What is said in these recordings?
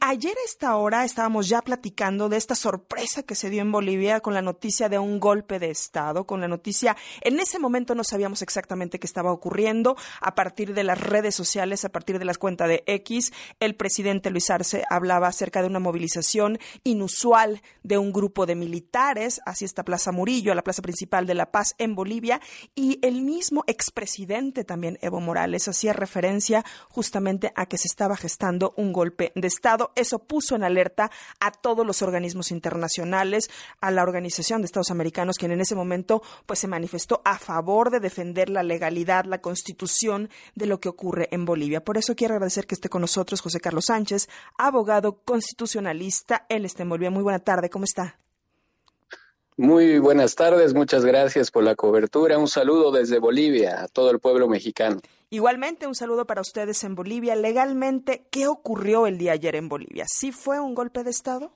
ayer a esta hora estábamos ya platicando de esta sorpresa que se dio en Bolivia con la noticia de un golpe de Estado, con la noticia, en ese momento no sabíamos exactamente qué estaba ocurriendo. A partir de las redes sociales, a partir de las cuentas de X, el presidente Luis Arce hablaba acerca de una movilización inusual de un grupo de militares hacia esta Plaza Murillo, a la plaza principal de La Paz en Bolivia, y el mismo expresidente también, Evo Morales, hacía referencia justamente a que se estaba gestando un golpe de Estado. Eso puso en alerta a todos los organismos internacionales, a la Organización de Estados Americanos, quien en ese momento pues se manifestó a favor de defender la legalidad, la constitución de lo que ocurre en Bolivia. Por eso quiero agradecer que esté con nosotros José Carlos Sánchez, abogado constitucionalista. Él está en Bolivia. Muy buena tarde, ¿cómo está? Muy buenas tardes, muchas gracias por la cobertura. Un saludo desde Bolivia a todo el pueblo mexicano. Igualmente, un saludo para ustedes en Bolivia. Legalmente, ¿qué ocurrió el día ayer en Bolivia? ¿Sí fue un golpe de Estado?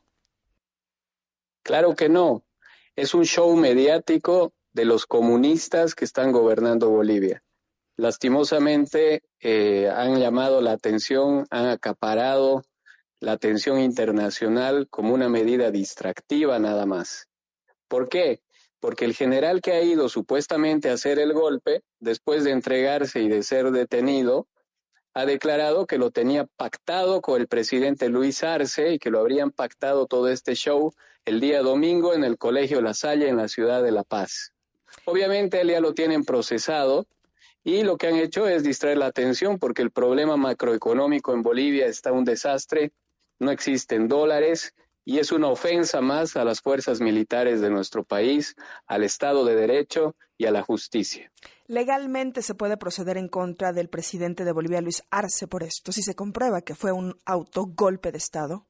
Claro que no. Es un show mediático de los comunistas que están gobernando Bolivia. Lastimosamente, han llamado la atención, han acaparado la atención internacional como una medida distractiva nada más. ¿Por qué? Porque el general que ha ido supuestamente a hacer el golpe, después de entregarse y de ser detenido, ha declarado que lo tenía pactado con el presidente Luis Arce y que lo habrían pactado todo este show el día domingo en el Colegio La Salle en la ciudad de La Paz. Obviamente él ya lo tienen procesado y lo que han hecho es distraer la atención porque el problema macroeconómico en Bolivia está un desastre, no existen dólares y es una ofensa más a las fuerzas militares de nuestro país, al Estado de Derecho y a la justicia. Legalmente se puede proceder en contra del presidente de Bolivia, Luis Arce, por esto, si se comprueba que fue un autogolpe de Estado.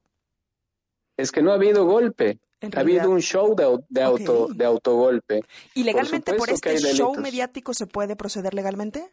Es que no ha habido golpe, ha habido un show de autogolpe. ¿Y legalmente por este show mediático se puede proceder legalmente?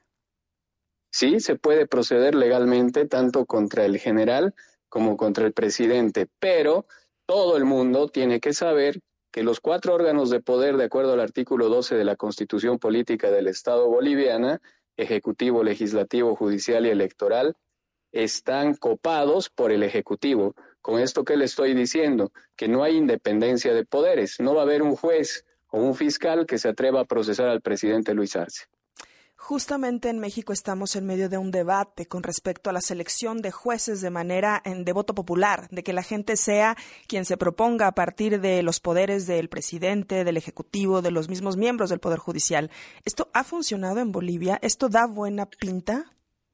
Sí, se puede proceder legalmente tanto contra el general como contra el presidente, pero todo el mundo tiene que saber que los 4 órganos de poder, de acuerdo al artículo 12 de la Constitución Política del Estado boliviana, Ejecutivo, Legislativo, Judicial y Electoral, están copados por el Ejecutivo. Con esto que le estoy diciendo, que no hay independencia de poderes, no va a haber un juez o un fiscal que se atreva a procesar al presidente Luis Arce. Justamente en México estamos en medio de un debate con respecto a la selección de jueces de voto popular, de que la gente sea quien se proponga a partir de los poderes del presidente, del Ejecutivo, de los mismos miembros del Poder Judicial. ¿Esto ha funcionado en Bolivia? ¿Esto da buena pinta?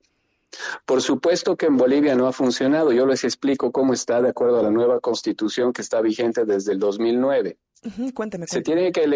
Por supuesto que en Bolivia no ha funcionado. Yo les explico cómo está de acuerdo a la nueva Constitución que está vigente desde el 2009. Cuénteme. Se tiene que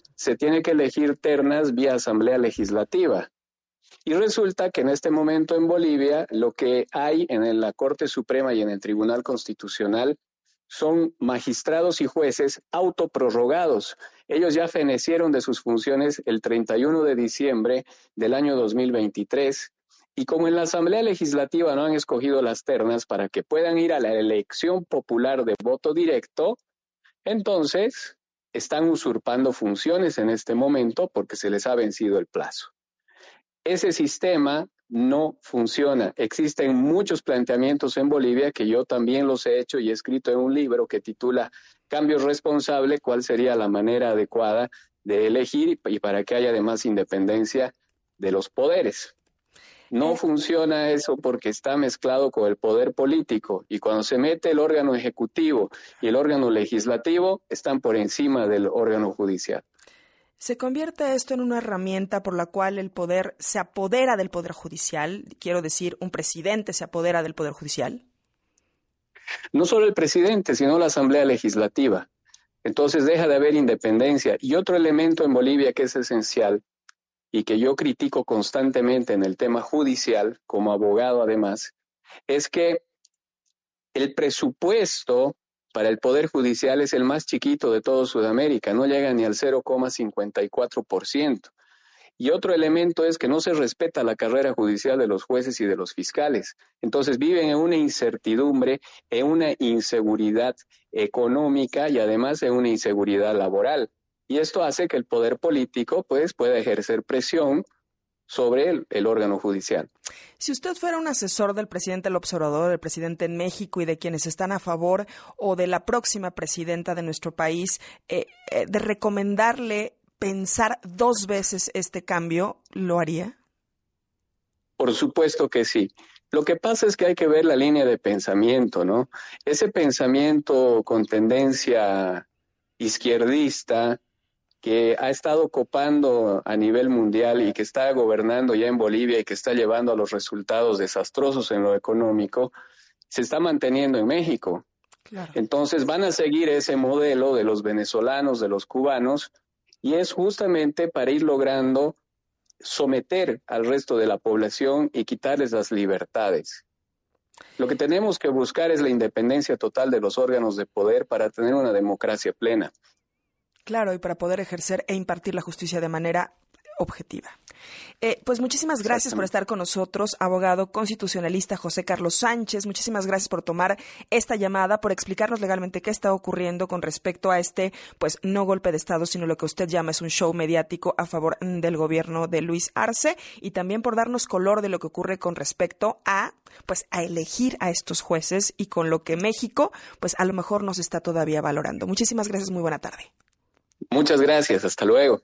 elegir ternas vía asamblea legislativa. Y resulta que en este momento en Bolivia lo que hay en la Corte Suprema y en el Tribunal Constitucional son magistrados y jueces autoprorrogados. Ellos ya fenecieron de sus funciones el 31 de diciembre del año 2023 y como en la Asamblea Legislativa no han escogido las ternas para que puedan ir a la elección popular de voto directo, entonces están usurpando funciones en este momento porque se les ha vencido el plazo. Ese sistema no funciona. Existen muchos planteamientos en Bolivia que yo también los he hecho y he escrito en un libro que titula Cambio Responsable, cuál sería la manera adecuada de elegir y para que haya además independencia de los poderes. No funciona eso porque está mezclado con el poder político y cuando se mete el órgano ejecutivo y el órgano legislativo están por encima del órgano judicial. ¿Se convierte esto en una herramienta por la cual el poder se apodera del Poder Judicial? Quiero decir, ¿un presidente se apodera del Poder Judicial? No solo el presidente, sino la Asamblea Legislativa. Entonces deja de haber independencia. Y otro elemento en Bolivia que es esencial y que yo critico constantemente en el tema judicial, como abogado además, es que el presupuesto para el Poder Judicial es el más chiquito de todo Sudamérica, no llega ni al 0,54%. Y otro elemento es que no se respeta la carrera judicial de los jueces y de los fiscales. Entonces viven en una incertidumbre, en una inseguridad económica y además en una inseguridad laboral. Y esto hace que el poder político pueda ejercer presión sobre el órgano judicial. Si usted fuera un asesor del presidente López Obrador, del presidente en México y de quienes están a favor o de la próxima presidenta de nuestro país, de recomendarle pensar 2 veces este cambio, ¿lo haría? Por supuesto que sí. Lo que pasa es que hay que ver la línea de pensamiento, ¿no? Ese pensamiento con tendencia izquierdista que ha estado copando a nivel mundial y que está gobernando ya en Bolivia y que está llevando a los resultados desastrosos en lo económico, se está manteniendo en México. Claro. Entonces van a seguir ese modelo de los venezolanos, de los cubanos, y es justamente para ir logrando someter al resto de la población y quitarles las libertades. Lo que tenemos que buscar es la independencia total de los órganos de poder para tener una democracia plena. Claro, y para poder ejercer e impartir la justicia de manera objetiva. Pues muchísimas gracias por estar con nosotros, abogado constitucionalista José Carlos Sánchez. Muchísimas gracias por tomar esta llamada, por explicarnos legalmente qué está ocurriendo con respecto a este, pues no golpe de Estado, sino lo que usted llama es un show mediático a favor del gobierno de Luis Arce, y también por darnos color de lo que ocurre con respecto a, pues a elegir a estos jueces y con lo que México, pues a lo mejor nos está todavía valorando. Muchísimas gracias, muy buena tarde. Muchas gracias, hasta luego.